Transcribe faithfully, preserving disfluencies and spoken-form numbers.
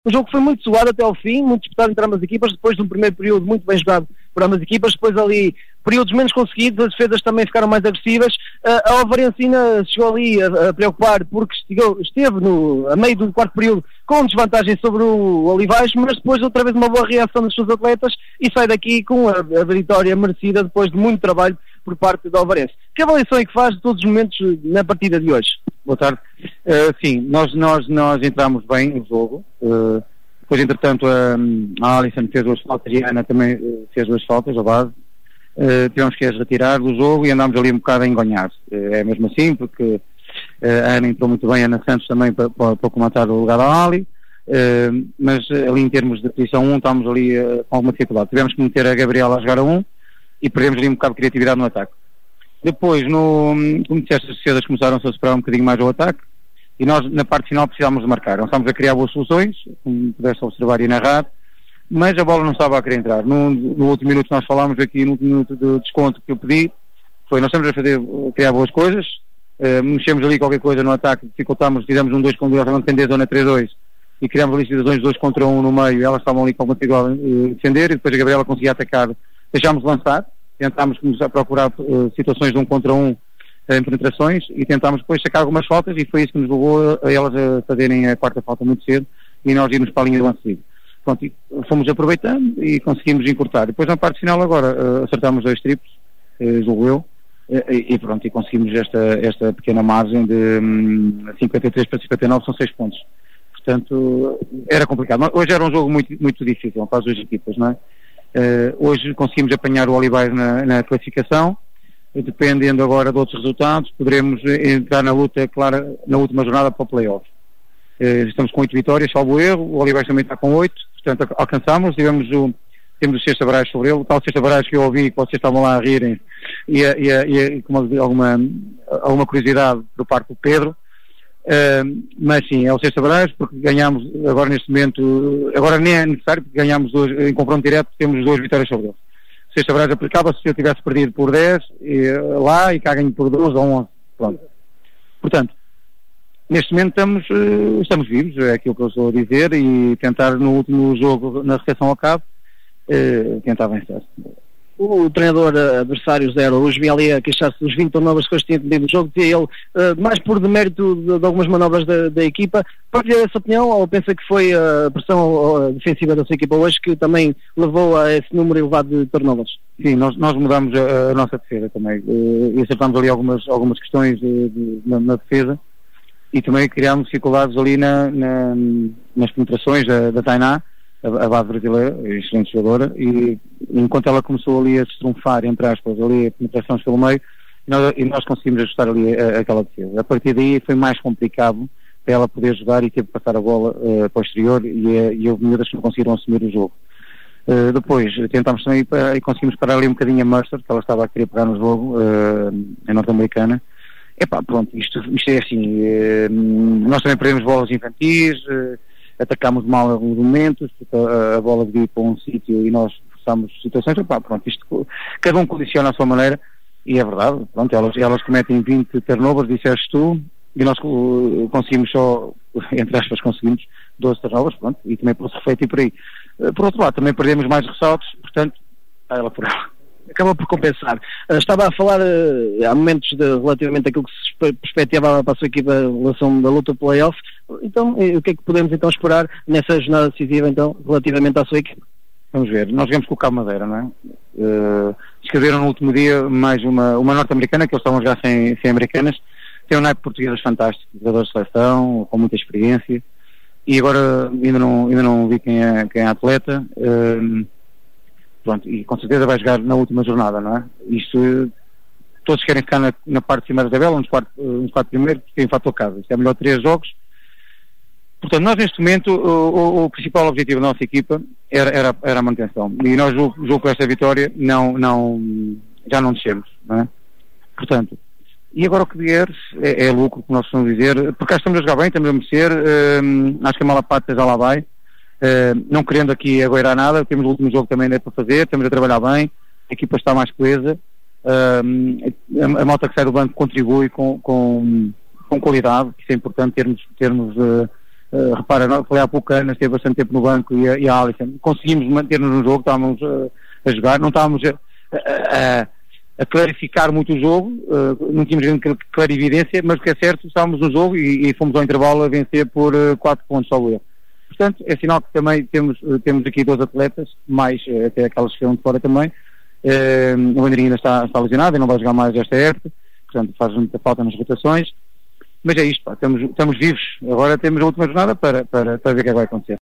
Um jogo que foi muito suado até ao fim, muito disputado entre ambas equipas, depois de um primeiro período muito bem jogado por ambas equipas, depois ali períodos menos conseguidos, as defesas também ficaram mais agressivas. Uh, a Alvarencina chegou ali a, a preocupar porque estigou, esteve no, a meio do quarto período com desvantagem sobre o Olivais, mas depois outra vez uma boa reação dos seus atletas e sai daqui com a, a vitória merecida depois de muito trabalho por parte da Alvarense. Que avaliação é que faz de todos os momentos na partida de hoje? Boa tarde. Uh, sim, nós, nós, nós entramos bem no jogo. Uh, depois, entretanto, a, a Alisson fez duas faltas e a Ana também uh, fez duas faltas, a base. Uh, tivemos que as retirar do jogo e andámos ali um bocado a engonhar. Uh, é mesmo assim, porque uh, a Ana entrou muito bem, a Ana Santos também para, para, para comentar o lugar da Ali. Uh, mas uh, ali em termos de posição um, estávamos ali uh, com alguma dificuldade. Tivemos que meter a Gabriela a jogar a um e perdemos ali um bocado de criatividade no ataque. Depois, no, como disseste, as defesas começaram-se a superar um bocadinho mais o ataque e nós, na parte final, precisávamos de marcar. Nós estávamos a criar boas soluções, como pudeste observar e narrar, mas a bola não estava a querer entrar. No, no último minuto nós falámos aqui, no último minuto de desconto que eu pedi, foi, nós estamos a fazer, a criar boas coisas, uh, mexemos ali qualquer coisa no ataque, dificultámos, fizemos um dois com dois, defender a zona três dois e criámos ali situações dois contra um no meio, elas estavam ali com alguma dificuldade uh, defender e depois a Gabriela conseguia atacar, deixámos de lançar. Tentámos começar a procurar uh, situações de um contra um uh, em penetrações e tentámos depois sacar algumas faltas e foi isso que nos levou a elas a fazerem a quarta falta muito cedo e nós irmos para a linha do lance livre. Pronto, e fomos aproveitando e conseguimos encurtar. Depois na parte final agora uh, acertámos dois triplos, uh, julgo eu, uh, e, e pronto, e conseguimos esta, esta pequena margem de um, cinquenta e três para cinquenta e nove, são seis pontos. Portanto, era complicado. Hoje era um jogo muito, muito difícil para as duas equipas, não é? Uh, hoje conseguimos apanhar o Olivais na, na classificação, dependendo agora de outros resultados, poderemos entrar na luta, claro, na última jornada para o play-off. Uh, estamos com oito vitórias, salvo erro, o Olivais também está com oito, portanto alcançamos, tivemos o, temos o Sexta Barrais sobre ele, o tal Sexta Barrais que eu ouvi, que vocês estavam lá a rirem, e, a, e, a, e com alguma, alguma curiosidade por parte do Pedro. Uh, mas sim, é o Sexta Barrais, porque ganhamos agora neste momento, agora nem é necessário, porque ganhamos dois, em confronto direto, temos duas vitórias sobre ele. O Sexta Barrais aplicava-se se eu tivesse perdido por dez e, lá e cá ganho por doze ou onze. Pronto. Portanto, neste momento estamos, uh, estamos vivos, é aquilo que eu estou a dizer, e tentar no último jogo, na recepção ao cabo, uh, tentar vencer. O treinador adversário Zé Araújo vinha ali a queixar-se dos vinte turnovers que hoje tinha tenido no jogo, dizia ele, uh, mais por demérito de, de algumas manobras da, da equipa. Partilha essa opinião ou pensa que foi a pressão defensiva da sua equipa hoje que também levou a esse número elevado de turnovers? Sim, nós, nós mudamos a, a nossa defesa também uh, e acertamos ali algumas, algumas questões de, de, na, na defesa e também criámos dificuldades ali na, na, nas penetrações da, da Tainá, a base brasileira, excelente jogadora, e enquanto ela começou ali a se trunfar, entre aspas, ali a penetração pelo meio, e nós, e nós conseguimos ajustar ali a, a, aquela defesa. A partir daí foi mais complicado para ela poder jogar e teve que passar a bola uh, para o exterior e, e houve miúdas que não conseguiram assumir o jogo. Uh, depois tentámos também para, e conseguimos parar ali um bocadinho a Mercer, que ela estava a querer pegar no jogo, uh, a norte-americana. Epá, pronto, isto, isto é assim, uh, nós também perdemos bolas infantis, uh, atacámos mal em alguns momentos, porque a, a bola devia ir para um sítio e nós forçámos situações, epá, pronto, isto, cada um condiciona à sua maneira, e é verdade, pronto, elas, elas cometem vinte turnovers, disseste tu, e nós uh, conseguimos só, entre aspas, conseguimos doze turnovers, pronto, e também pode-se refletir por aí. Uh, por outro lado, também perdemos mais ressaltos, portanto, está ela por ela. Acabou por compensar. Uh, estava a falar uh, há momentos de, relativamente àquilo que se perspectivava para a sua equipa em relação da luta play-off. Então, o que é que podemos então esperar nessa jornada decisiva então, relativamente à sua equipa? Vamos ver, nós viemos com o Cabo Madeira, não é? Uh, escreveram no último dia mais uma, uma norte-americana, que eles estavam já sem, sem americanas, tem um naipe português fantástico, jogador de seleção, com muita experiência, e agora ainda não, ainda não vi quem é, quem é atleta, uh, pronto, e com certeza vai jogar na última jornada, não é? Isto, todos querem ficar na, na parte de cima da tabela, nos quatro, nos quatro primeiros, porque tem fator casa, isto é melhor três jogos. Portanto, nós neste momento, o, o, o principal objetivo da nossa equipa era, era, era a manutenção. E nós, jogo, jogo com esta vitória, não, não, já não descemos, não é? Portanto, e agora o que vier é, é lucro, como nós vamos dizer, porque cá estamos a jogar bem, estamos a merecer, uh, acho que a Malapata já lá vai, uh, não querendo aqui agoirar nada, temos o último jogo também ainda para fazer, estamos a trabalhar bem, a equipa está mais coesa, uh, a, a malta que sai do banco contribui com, com, com qualidade, que isso é importante termos, termos uh, Uh, repara, não, falei há pouco, a Ana esteve bastante tempo no banco e a, e a Alisson. Conseguimos manter-nos no jogo, estávamos uh, a jogar, não estávamos a, a, a clarificar muito o jogo, uh, não tínhamos grande clarividência, mas o que é certo, estávamos no jogo e, e fomos ao intervalo a vencer por uh, quatro pontos, só eu. Portanto, é sinal que também temos, uh, temos aqui dois atletas, mais uh, até aquelas que estão de fora também. Uh, o Andrinho ainda está, está lesionado e não vai jogar mais esta época, portanto faz muita falta nas rotações. Mas é isto, pá, estamos, estamos vivos. Agora temos a última jornada para, para, para ver o que é que vai acontecer.